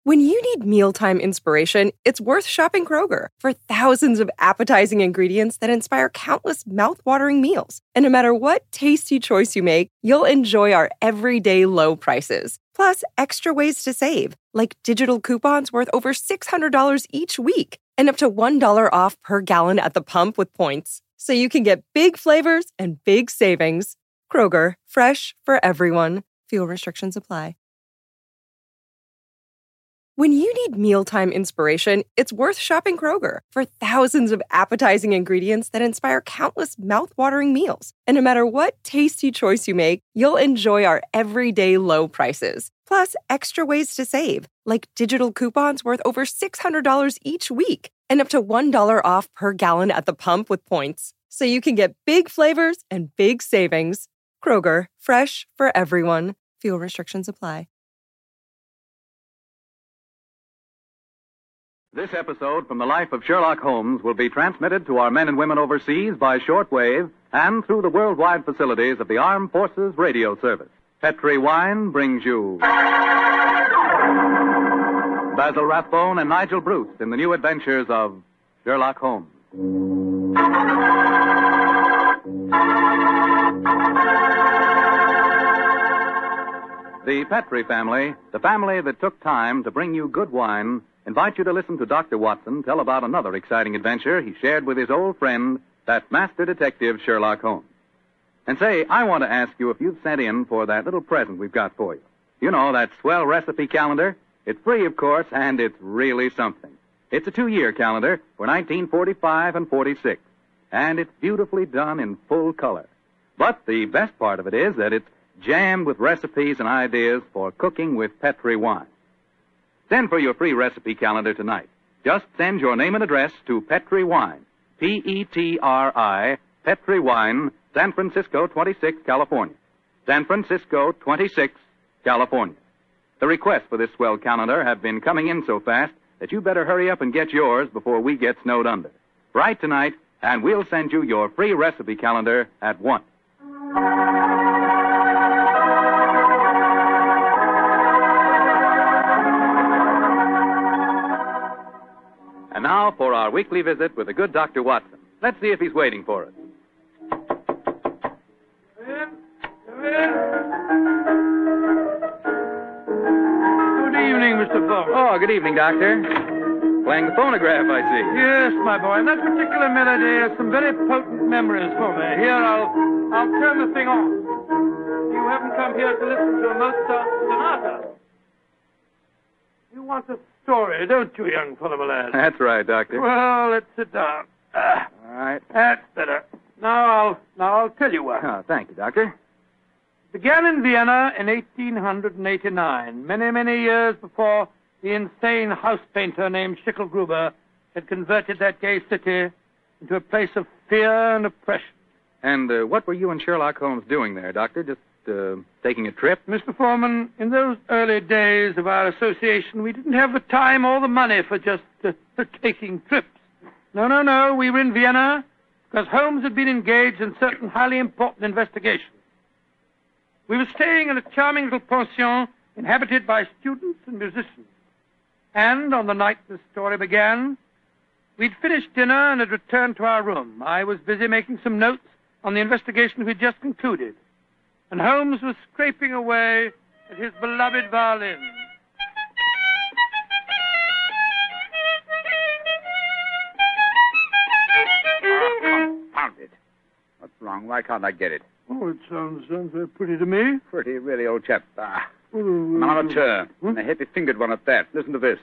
When you need mealtime inspiration, it's worth shopping Kroger for thousands of appetizing ingredients that inspire countless mouth-watering meals. And no matter what tasty choice you make, you'll enjoy our everyday low prices. Plus, extra ways to save, like digital coupons worth over $600 each week and up to $1 off per gallon at the pump with points. So you can get big flavors and big savings. Kroger, fresh for everyone. Fuel restrictions apply. When you need mealtime inspiration, it's worth shopping Kroger for thousands of appetizing ingredients that inspire countless mouth-watering meals. And no matter what tasty choice you make, you'll enjoy our everyday low prices. Plus, extra ways to save, like digital coupons worth over $600 each week and up to $1 off per gallon at the pump with points. So you can get big flavors and big savings. Kroger, fresh for everyone. Fuel restrictions apply. This episode from the life of Sherlock Holmes will be transmitted to our men and women overseas by shortwave and through the worldwide facilities of the Armed Forces Radio Service. Petri Wine brings you Basil Rathbone and Nigel Bruce in the new adventures of Sherlock Holmes. The Petri family, the family that took time to bring you good wine, invite you to listen to Dr. Watson tell about another exciting adventure he shared with his old friend, that master detective Sherlock Holmes. And say, I want to ask you if you've sent in for that little present we've got for you. You know, that swell recipe calendar. It's free, of course, and it's really something. It's a 2-year calendar for 1945 and 46, and it's beautifully done in full color. But the best part of it is that it's jammed with recipes and ideas for cooking with Petri wine. Send for your free recipe calendar tonight. Just send your name and address to Petri Wine, Petri, Petri Wine, San Francisco 26, California. San Francisco 26, California. The requests for this swell calendar have been coming in so fast that you better hurry up and get yours before we get snowed under. Write tonight, and we'll send you your free recipe calendar at once. And now for our weekly visit with the good Dr. Watson. Let's see if he's waiting for us. Come in. Good evening, Mr. Fulmer. Oh, good evening, Doctor. Playing the phonograph, I see. Yes, my boy. And that particular melody has some very potent memories for me. Here, I'll turn the thing on. You haven't come here to listen to a Mozart sonata. You want a story, don't you, young fellow, my lad? That's right, Doctor. Well, let's sit down. All right. That's better. Now I'll tell you what. Oh, thank you, Doctor. Began in Vienna in 1889, many, many years before the insane house painter named Schicklgruber had converted that gay city into a place of fear and oppression. And what were you and Sherlock Holmes doing there, Doctor? Just taking a trip? Mr. Foreman, in those early days of our association, we didn't have the time or the money for just taking trips. No. We were in Vienna because Holmes had been engaged in certain highly important investigations. We were staying in a charming little pension inhabited by students and musicians. And on the night the story began, we'd finished dinner and had returned to our room. I was busy making some notes on the investigation we'd just concluded. And Holmes was scraping away at his beloved violin. Confound it. What's wrong? Why can't I get it? Oh, it sounds very pretty to me. Pretty, really, old chap. An amateur. And a heavy-fingered one at that. Listen to this.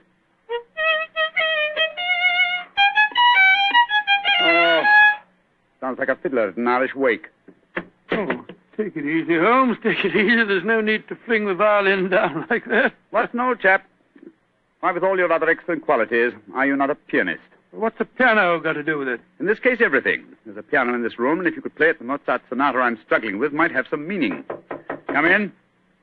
Oh, sounds like a fiddler at an Irish wake. Oh, take it easy, Holmes. Take it easy. There's no need to fling the violin down like that. What's no, chap? Why, with all your other excellent qualities, are you not a pianist? What's a piano got to do with it? In this case, everything. There's a piano in this room, and if you could play it, the Mozart sonata I'm struggling with might have some meaning. Come in.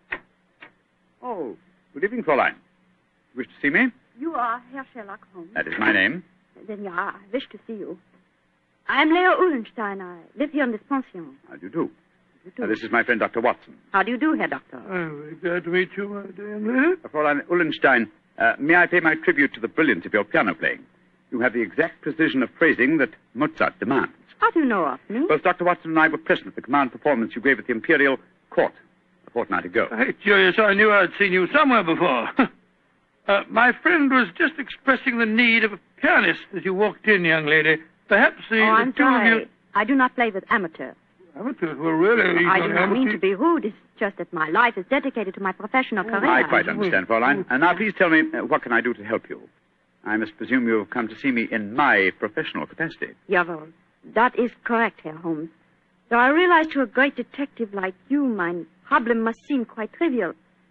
Oh, good evening, Fräulein. You wish to see me? You are Herr Sherlock Holmes. That is my name. Then, yeah, I wish to see you. I'm Leo Uhlenstein. I live here in this pension. How do you do? This is my friend, Dr. Watson. How do you do, Herr Doctor? I'm very glad to meet you, my dear young lady. Fräulein Uhlenstein, May I pay my tribute to the brilliance of your piano playing? You have the exact precision of phrasing that Mozart demands. How do you know of me? Both Dr. Watson and I were present at the command performance you gave at the Imperial Court a fortnight ago. Hey, Julius, I knew I'd seen you somewhere before. My friend was just expressing the need of a pianist as you walked in, young lady. Perhaps I'm two of sorry. you... I do not play with amateurs. Amateurs? Well, really? I do not mean to be rude. It's just that my life is dedicated to my professional career. I quite understand, Fräulein. And now please tell me, what can I do to help you? I must presume you have come to see me in my professional capacity. Jawohl. That is correct, Herr Holmes. Though I realize to a great detective like you, my problem must seem quite trivial.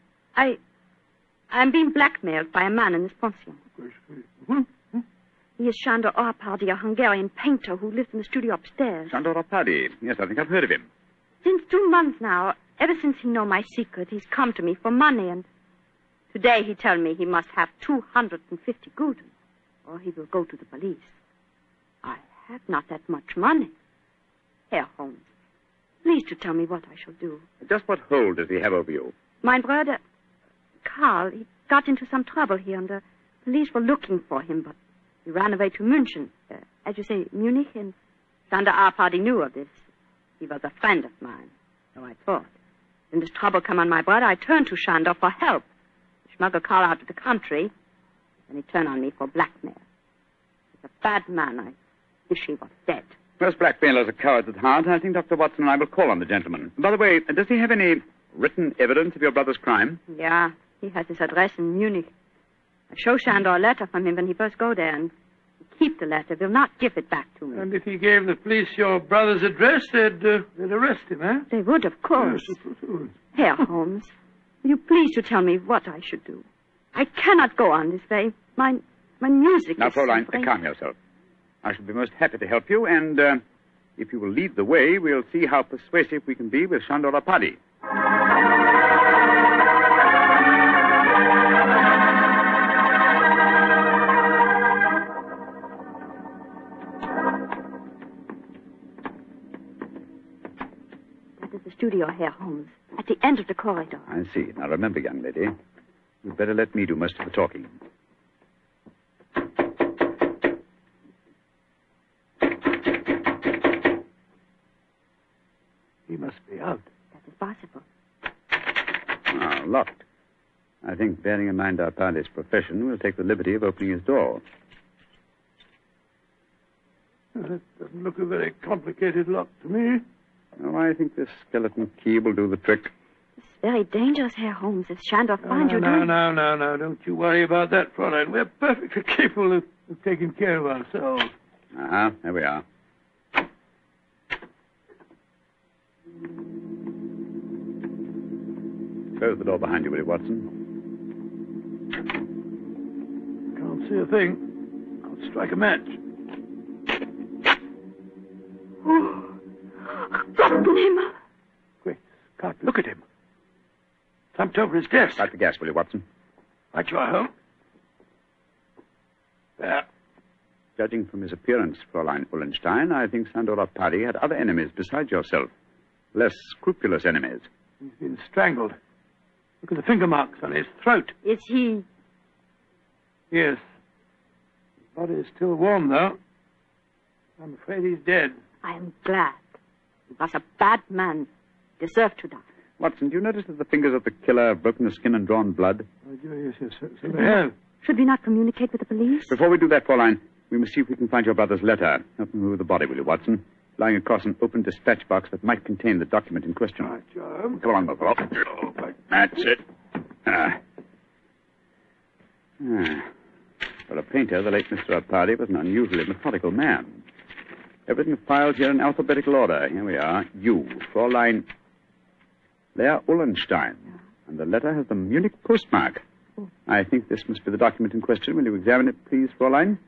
I'm being blackmailed by a man in this pension. He is Sándor Árpády, a Hungarian painter who lives in the studio upstairs. Sándor Árpády. Yes, I think I've heard of him. Since 2 months now, ever since he know my secret, he's come to me for money, and today he tell me he must have 250 gulden, or he will go to the police. I have not that much money. Herr Holmes, please to tell me what I shall do. Just what hold does he have over you? My brother, Karl, he got into some trouble here, and the police were looking for him, but he ran away to München, as you say, Munich, and Sándor Árpády knew of this. He was a friend of mine, so I thought. When this trouble come on my brother, I turned to Sándor for help. He smuggled Karl out of the country, and he turned on me for blackmail. He's a bad man. I wish he was dead. Most blackmailers are cowards at heart. I think Dr. Watson and I will call on the gentleman. By the way, does he have any written evidence of your brother's crime? Yeah, he has his address in Munich. I show Sándor a letter from him when he first go there, and he keep the letter, will not give it back to me. And if he gave the police your brother's address, they'd arrest him, eh? They would, of course. Yes, of course. Herr Holmes, will you please to tell me what I should do? I cannot go on this way. My music Now, is Fräulein, suffering. calm yourself. I shall be most happy to help you, and if you will lead the way, we'll see how persuasive we can be with Sándor Árpády. That is the studio, Herr Holmes, at the end of the corridor. I see. Now, remember, young lady, you'd better let me do most of the talking. He must be out. That is possible. Ah, locked. I think, bearing in mind Árpády's profession, we'll take the liberty of opening his door. That doesn't look a very complicated lock to me. Oh, I think this skeleton key will do the trick. It's very dangerous, Herr Holmes. If Sándor finds you... No. Don't you worry about that, Fräulein. We're perfectly capable of taking care of ourselves. Ah, there we are. Close the door behind you, will you, Watson? Can't see a thing. I'll strike a match. Oh, Gottenhimmel. Quick, Scott, look at him. Thumped over his desk. Light the gas, will you, Watson? Right you are, Holmes. There. Judging from his appearance, Fräulein Ullenstein, I think Sándor Árpády had other enemies besides yourself. Less scrupulous enemies. He's been strangled. Look at the finger marks on his throat. Is he... Yes. His body is still warm, though. I'm afraid he's dead. I am glad. He was a bad man. Deserved to die. Watson, do you notice that the fingers of the killer have broken the skin and drawn blood? Oh, yes, so they have. Should we not communicate with the police? Before we do that, Fräulein, we must see if we can find your brother's letter. Help me move the body, will you, Watson? Lying across an open dispatch box that might contain the document in question. Right, John. Come along, my fellow. That's it. For a painter, the late Mr. Árpády was an unusually methodical man. Everything filed here in alphabetical order. Here we are. You, Fräulein Lea Ullenstein. And the letter has the Munich postmark. I think this must be the document in question. Will you examine it, please, Fräulein?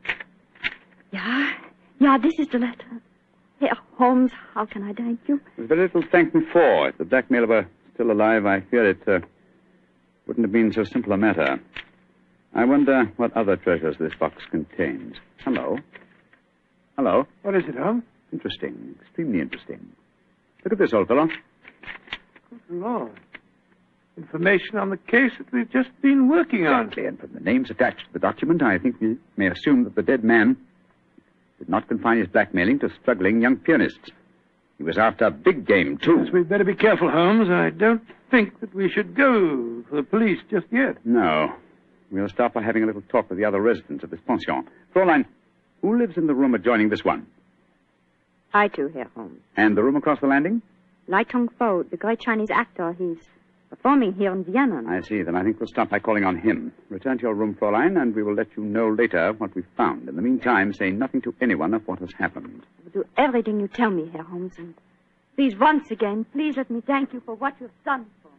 Yeah, this is the letter. Herr Holmes, how can I thank you? There's very little to thank me for. If the blackmailer were still alive, I fear it wouldn't have been so simple a matter. I wonder what other treasures this box contains. Hello? What is it, Holmes? Interesting. Extremely interesting. Look at this, old fellow. Good Lord. information on the case that we've just been working on. Exactly, and from the names attached to the document, I think we may assume that the dead man did not confine his blackmailing to struggling young pianists. He was after big game, too. Yes, we'd better be careful, Holmes. I don't think that we should go for the police just yet. No. We'll start by having a little talk with the other residents of this pension. Fräulein, who lives in the room adjoining this one? I too, Herr Holmes. And the room across the landing? Lai Tong-fo, the great Chinese actor, he's performing here in Vienna. I see. Then I think we'll start by calling on him. Return to your room, Fräulein, and we will let you know later what we've found. In the meantime, say nothing to anyone of what has happened. I will do everything you tell me, Herr Holmes, and please, once again, please let me thank you for what you have done for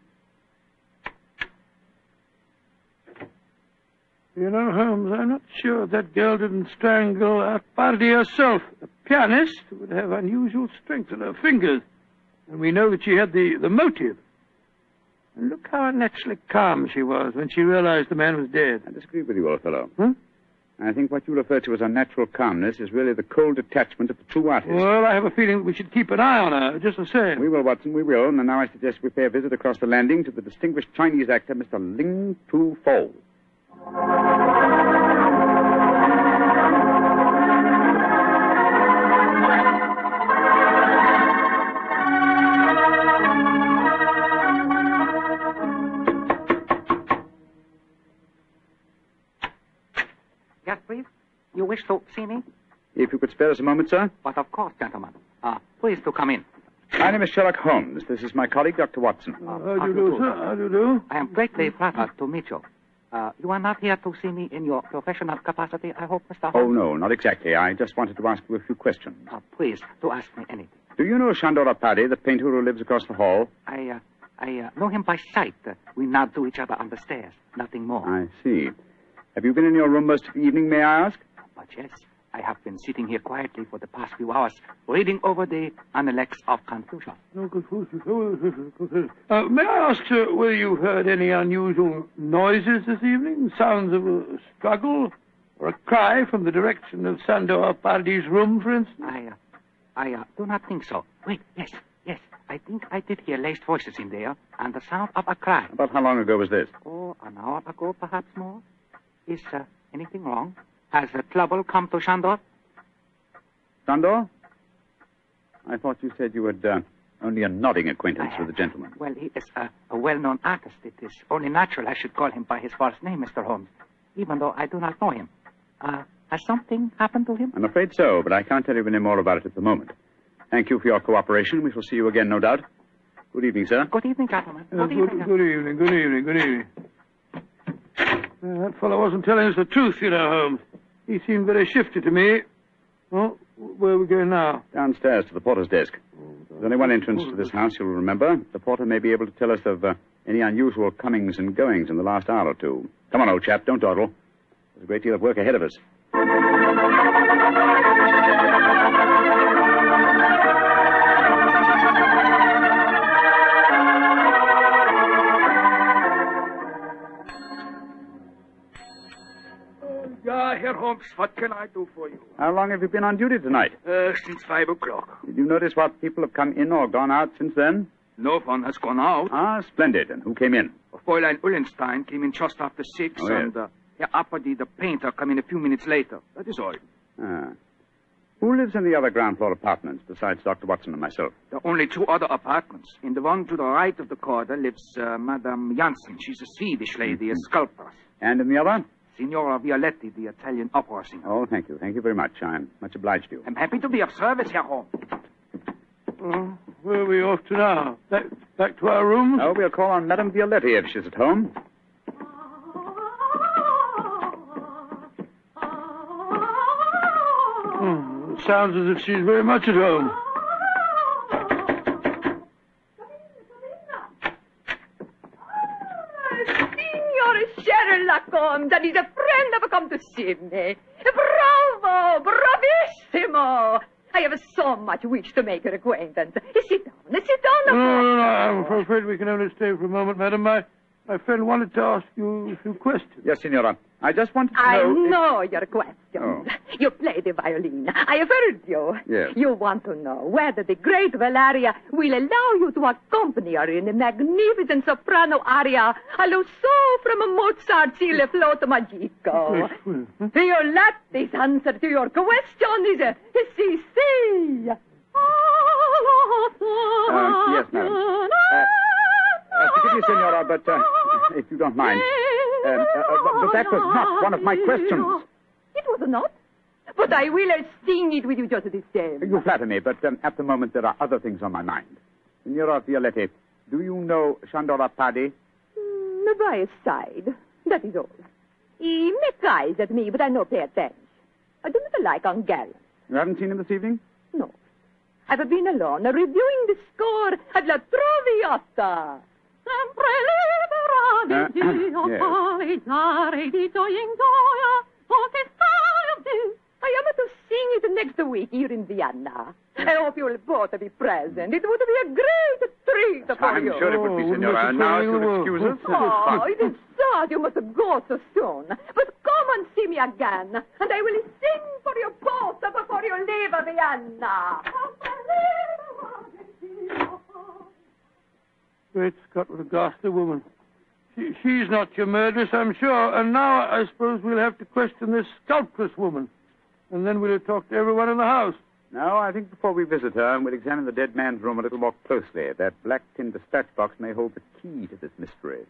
me. You know, Holmes, I'm not sure that girl didn't strangle Arpadi herself. A pianist would have unusual strength in her fingers. And we know that she had the motive. And look how unnaturally calm she was when she realized the man was dead. I disagree with you, old fellow. Huh? I think what you refer to as unnatural calmness is really the cold detachment of the true artist. Well, I have a feeling that we should keep an eye on her, just the same. We will, Watson, we will. And now I suggest we pay a visit across the landing to the distinguished Chinese actor, Mr. Ling Tu Fo. Yes, please. You wish to see me? If you could spare us a moment, sir. But of course, gentlemen. Please to come in. My name is Sherlock Holmes. This is my colleague, Dr. Watson. How do you do, sir? How do you do? I am greatly flattered to meet you. You are not here to see me in your professional capacity, I hope, Mr. Holmes? Oh, no, not exactly. I just wanted to ask you a few questions. Please, to ask me anything. Do you know Shandor Arpadi, the painter who lives across the hall? I know him by sight. We nod to each other on the stairs. Nothing more. I see. Have you been in your room most of the evening, may I ask? But yes, I have been sitting here quietly for the past few hours, reading over the Analects of Confucius. No, Confucius. May I ask, sir, whether you heard any unusual noises this evening? Sounds of a struggle? Or a cry from the direction of Sandor Arpadi's room, for instance? I do not think so. Wait, yes. I think I did hear laced voices in there, and the sound of a cry. About how long ago was this? Oh, an hour ago, perhaps more. Is anything wrong? Has the trouble come to Shandor? Shandor? I thought you said you had only a nodding acquaintance with the gentleman. Well, he is a well-known artist. It is only natural I should call him by his first name, Mr. Holmes, even though I do not know him. Has something happened to him? I'm afraid so, but I can't tell you any more about it at the moment. Thank you for your cooperation. We shall see you again, no doubt. Good evening, sir. Good evening, gentlemen. Good evening. That fellow wasn't telling us the truth, you know, Holmes. He seemed very shifty to me. Well, where are we going now? Downstairs to the porter's desk. There's only one entrance to this house, you'll remember. The porter may be able to tell us of any unusual comings and goings in the last hour or two. Come on, old chap, don't dawdle. There's a great deal of work ahead of us. Herr Holmes, what can I do for you? How long have you been on duty tonight? Since 5 o'clock. Did you notice what people have come in or gone out since then? No one has gone out. Ah, splendid. And who came in? Fräulein Ullenstein came in just after 6, Oh, yes. and Herr Arpadi, the painter, came in a few minutes later. That is all. Ah. Who lives in the other ground floor apartments besides Dr. Watson and myself? There are only 2 other apartments. In the one to the right of the corridor lives Madame Janssen. She's a Swedish lady, a sculptor. And in the other? Signora Violetti, the Italian opera singer. Oh, thank you. Thank you very much. I'm much obliged to you. I'm happy to be of service, Herr Holmes. Where are we off to now? Back to our rooms? Oh, we'll call on Madame Violetti if she's at home. It sounds as if she's very much at home. Sherlock Holmes, that is a friend have come to see me. Bravo! Bravissimo! I have so much wish to make your acquaintance. Sit down. No, I'm afraid we can only stay for a moment, madam. My friend wanted to ask you a few questions. Yes, Signora. I just wanted to I know... know your questions. Oh. You play the violin. I have heard you. Yes. You want to know whether the great Valeria will allow you to accompany her in a magnificent soprano aria allo so from Mozart's Il Flauto Magico. Your latest answer to your question is si, si. Yes, madam. Forgive me, Senora, but if you don't mind. But that was not one of my questions. It was not. But I will sing it with you just the same. You flatter me, but at the moment there are other things on my mind. Signora Violetti, do you know Shandora Paddy? By his side. That is all. He makes eyes at me, but I don't pay attention. I do not like Hungarians. You haven't seen him this evening? No. I've been alone, reviewing the score at La Traviata. I am to sing it next week here in Vienna. I hope you will both be present. It would be a great treat for you. I'm sure it would be, Senora. Now, if you'll excuse us. Oh, it is sad you must go so soon. But come and see me again, and I will sing for you both before you leave Vienna. Great Scott, what a ghastly woman. She's not your murderess, I'm sure. And now I suppose we'll have to question this sculptress woman. And then we'll talk to everyone in the house. No, I think before we visit her, we'll examine the dead man's room a little more closely. That black tin dispatch box may hold the key to this mystery.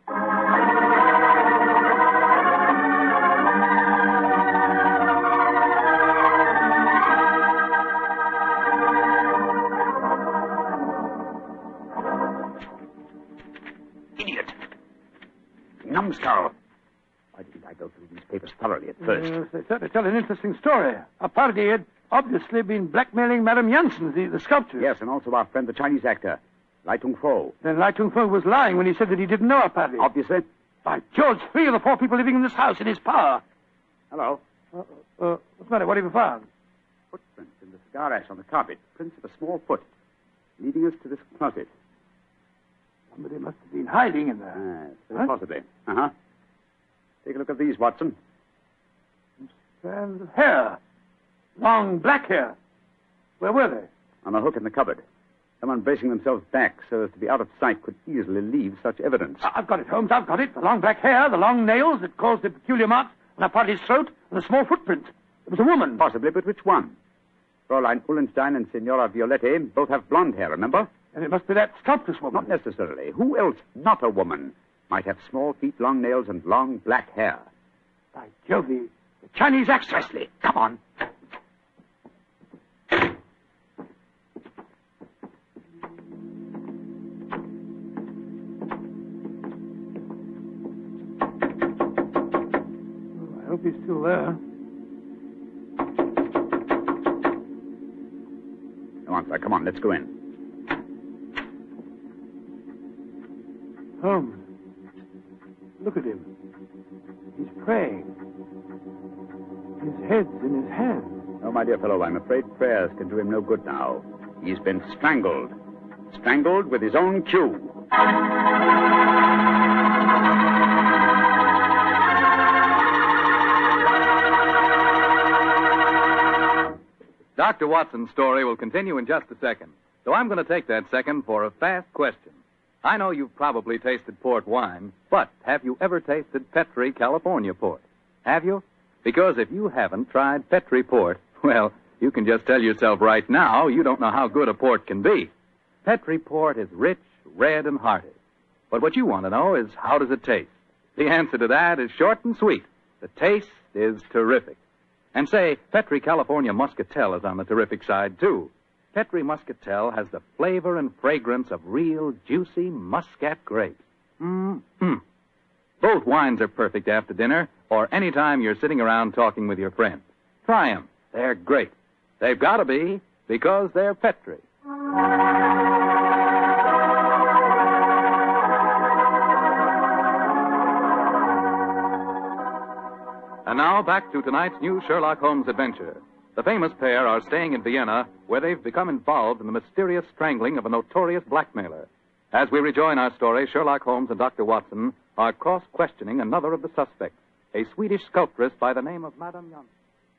Idiot. Numbskull. Why didn't I go through these papers thoroughly at first? Yes, they certainly tell an interesting story. Our party had obviously been blackmailing Madame Janssen, the sculptor. Yes, and also our friend, the Chinese actor, Lai Tung-fo. Then Lai Tung-fo was lying when he said that he didn't know our party. Obviously. By George, 3 of the 4 people living in this house in his power. Hello. What's the matter? What have you found? Footprints in the cigar ash on the carpet. Prints of a small foot. Leading us to this closet. Somebody must have been hiding in there. Yes, very possibly. Uh-huh. Take a look at these, Watson. Strands of hair. Long black hair. Where were they? On a hook in the cupboard. Someone bracing themselves back so as to be out of sight could easily leave such evidence. I've got it, Holmes. I've got it. The long black hair, the long nails that caused the peculiar marks on our party's throat, and the small footprint. It was a woman. Possibly, but which one? Fräulein Ullenstein and Signora Violetti both have blonde hair, remember? And it must be that sculptress woman. Not necessarily. Who else, not a woman, might have small feet, long nails, and long black hair? By Jove, the Chinese actress. Presley, come on. I hope he's still there. Come on, sir. Come on, let's go in. Holmes, look at him. He's praying. His head's in his hands. No, my dear fellow, I'm afraid prayers can do him no good now. He's been strangled. Strangled with his own cue. Dr. Watson's story will continue in just a second. So I'm going to take that second for a fast question. I know you've probably tasted port wine, but have you ever tasted Petri California port? Have you? Because if you haven't tried Petri port, well, you can just tell yourself right now you don't know how good a port can be. Petri port is rich, red, and hearty. But what you want to know is, how does it taste? The answer to that is short and sweet. The taste is terrific. And say, Petri California Muscatel is on the terrific side, too. Petri Muscatel has the flavor and fragrance of real, juicy Muscat grapes. Mm-hmm. Both wines are perfect after dinner or any time you're sitting around talking with your friends. Try them. They're great. They've got to be, because they're Petri. And now, back to tonight's new Sherlock Holmes adventure. The famous pair are staying in Vienna, where they've become involved in the mysterious strangling of a notorious blackmailer. As we rejoin our story, Sherlock Holmes and Dr. Watson are cross-questioning another of the suspects. a Swedish sculptress by the name of Madame Janssen.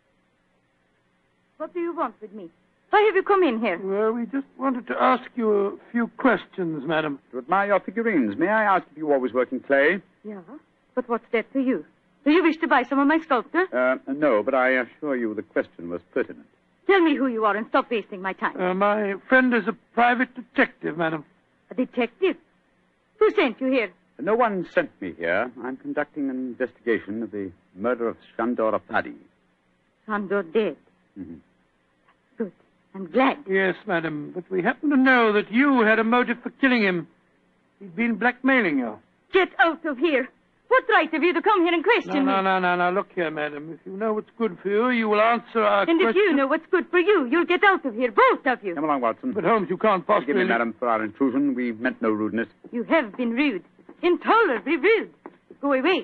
What do you want with me? Why have you come in here? Well, we just wanted to ask you a few questions, madam. To admire your figurines, may I ask if you always work in clay? Yeah, but what's that to you? Do you wish to buy some of my sculpture? No, but I assure you the question was pertinent. Tell me who you are and stop wasting my time. My friend is a private detective, madam. A detective? Who sent you here? No one sent me here. I'm conducting an investigation of the murder of Shandor Apadi. Shandor dead. Mm-hmm. Good. I'm glad. Yes, madam, but we happen to know that you had a motive for killing him. He'd been blackmailing you. Get out of here. What right have you to come here and question me? No. Look here, madam. If you know what's good for you, you will answer our question. And if you know what's good for you, you'll get out of here, both of you. Come along, Watson. But, Holmes, you can't possibly... Forgive me, madam, for our intrusion. We meant no rudeness. You have been rude. Intolerably rude. Go away.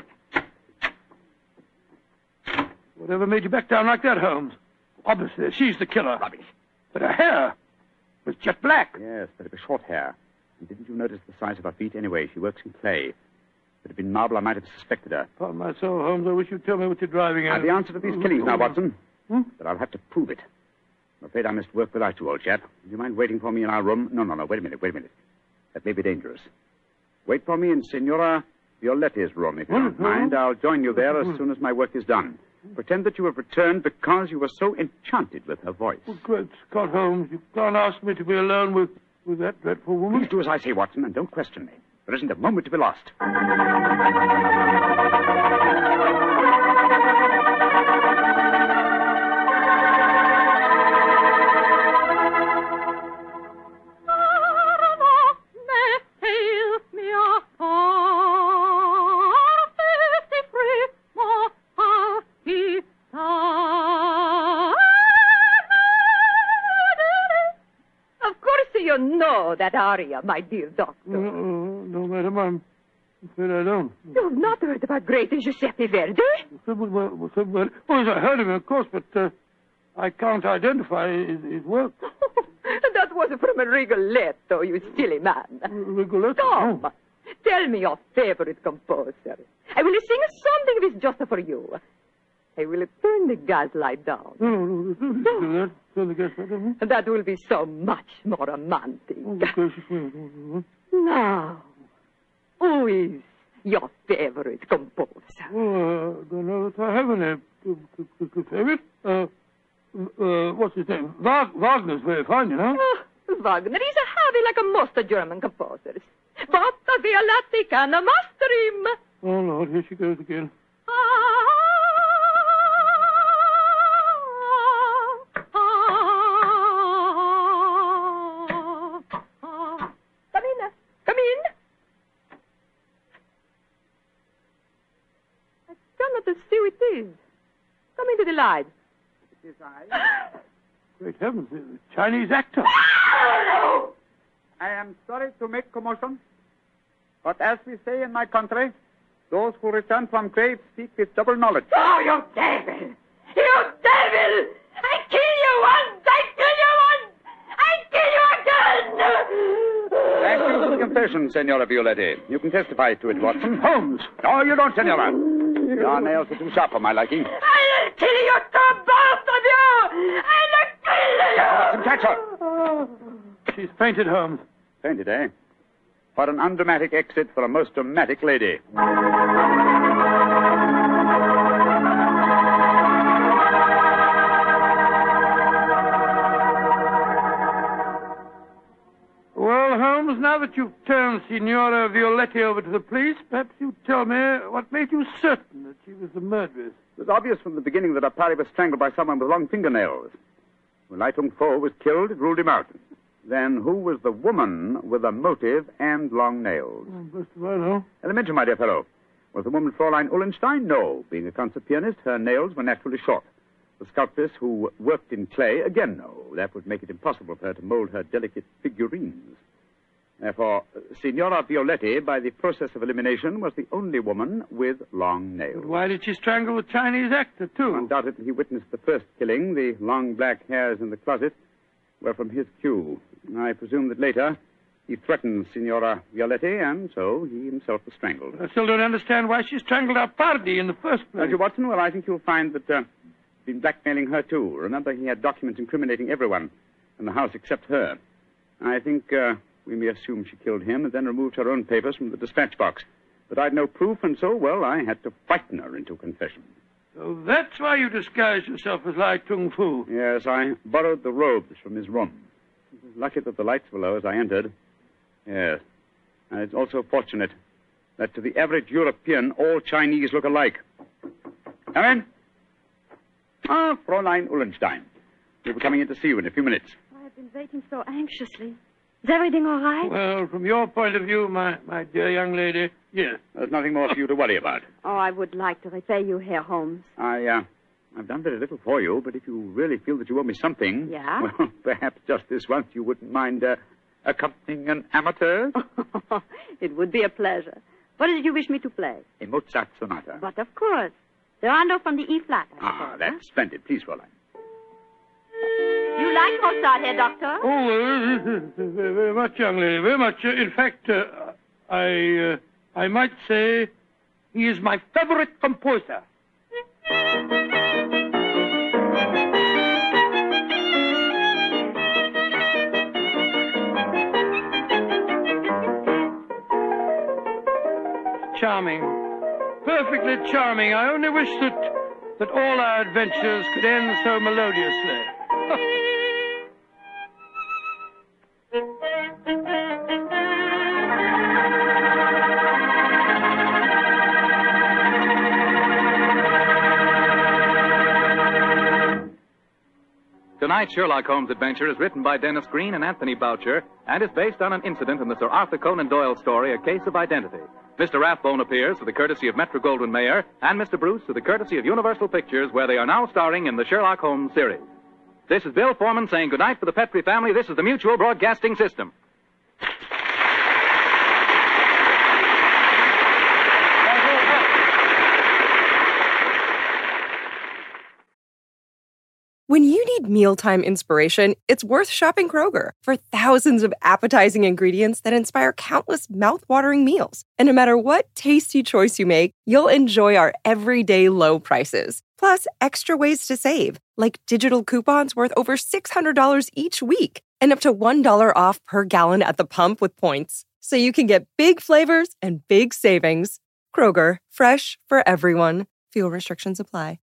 Whatever made you back down like that, Holmes? Obviously, she's the killer. Rubbish. But her hair was jet black. Yes, but it was short hair. And didn't you notice the size of her feet? Anyway, she works in clay. If it had been marble, I might have suspected her. Upon my soul, Holmes, I wish you'd tell me what you're driving at. I have the answer to these killings now, Watson. But I'll have to prove it. I'm afraid I must work without you, old chap. Do you mind waiting for me in our room? No. Wait a minute. That may be dangerous. Wait for me in Signora Violetti's room, if you don't mind. I'll join you there as soon as my work is done. Pretend that you have returned because you were so enchanted with her voice. Oh, great Scott, Holmes. You can't ask me to be alone with that dreadful woman. Please do as I say, Watson, and don't question me. There isn't a moment to be lost. That aria, my dear doctor. No, madam, I'm afraid I don't. You've not heard about great Giuseppe Verdi? Well, yes, I heard of him, of course, but I can't identify his work. That was from a Rigoletto, you silly man. Rigoletto? Come, tell me your favorite composer. I will sing something of his just for you. I will turn the gas light down. No, do that. Turn the gas light down. That will be so much more romantic. Oh, gracious me. Now, who is your favorite composer? Oh, I don't know that I have any favorite. What's his name? Wagner's very fine, you know. Wagner is a heavy like most German composers. But the Violatti can master him. Oh, Lord, here she goes again. Come in. I cannot see who it is. Come into the light. It is I. Great heavens, a Chinese actor. I am sorry to make commotion, but as we say in my country, those who return from graves speak with double knowledge. Oh, you devil! You devil! I kill you once! I kill you once! I kill you again! Thank you for the confession, Senora Violetti. You can testify to it, Watson. Holmes! No, you don't, Senora. Your nails are too sharp for my liking. I'll kill you too, both of you! I'll kill you! Watson, catch her. She's fainted, Holmes. Fainted, eh? What an undramatic exit for a most dramatic lady. Well, Holmes, now that you've turned Signora Violetti over to the police, perhaps you'd tell me what made you certain that she was the murderess. It was obvious from the beginning that Apari was strangled by someone with long fingernails. When Lai Tung Fo was killed, it ruled him out. Then who was the woman with a motive and long nails? Best of all, no. Elementary, my dear fellow. Was the woman Fräulein Ullenstein? No. Being a concert pianist, her nails were naturally short. The sculptress who worked in clay? Again, no. That would make it impossible for her to mold her delicate figurines. Therefore, Signora Violetti, by the process of elimination, was the only woman with long nails. But why did she strangle the Chinese actor, too? Undoubtedly, he witnessed the first killing. The long black hairs in the closet were from his cue. I presume that later, He threatened Signora Violetti, and so he himself was strangled. I still don't understand why she strangled our party in the first place. Dr. Watson, well, I think you'll find that he's been blackmailing her, too. Remember, he had documents incriminating everyone in the house except her. I think we may assume she killed him and then removed her own papers from the dispatch box. But I'd no proof, and so, well, I had to frighten her into confession. So that's why you disguised yourself as Lai Tung Fu. Yes, I borrowed the robes from his room. It was lucky that the lights were low as I entered. Yes. And it's also fortunate that to the average European, all Chinese look alike. Come in. Ah, Fräulein Ullenstein. We'll be coming in to see you in a few minutes. I've been waiting so anxiously. Is everything all right? Well, from your point of view, my dear young lady, yes. There's nothing more for you to worry about. Oh, I would like to repay you, Herr Holmes. I've done very little for you, but if you really feel that you owe me something... Yeah? Well, perhaps just this once you wouldn't mind accompanying an amateur? It would be a pleasure. What did you wish me to play? A Mozart sonata. But of course. The rondo from the E-flat, I suppose, that's splendid. Please, Fräulein. You like Mozart, Herr Doctor? Oh, very much, young lady, very much. In fact, I might say he is my favorite composer. Charming. Perfectly charming. I only wish that all our adventures could end so melodiously. Tonight's Sherlock Holmes adventure is written by Dennis Green and Anthony Boucher and is based on an incident in the Sir Arthur Conan Doyle story, A Case of Identity. Mr. Rathbone appears for the courtesy of Metro-Goldwyn-Mayer and Mr. Bruce for the courtesy of Universal Pictures, where they are now starring in the Sherlock Holmes series. This is Bill Foreman saying goodnight for the Petrie family. This is the Mutual Broadcasting System. When you need mealtime inspiration, it's worth shopping Kroger for thousands of appetizing ingredients that inspire countless mouth-watering meals. And no matter what tasty choice you make, you'll enjoy our everyday low prices. Plus, extra ways to save, like digital coupons worth over $600 each week and up to $1 off per gallon at the pump with points. So you can get big flavors and big savings. Kroger, fresh for everyone. Fuel restrictions apply.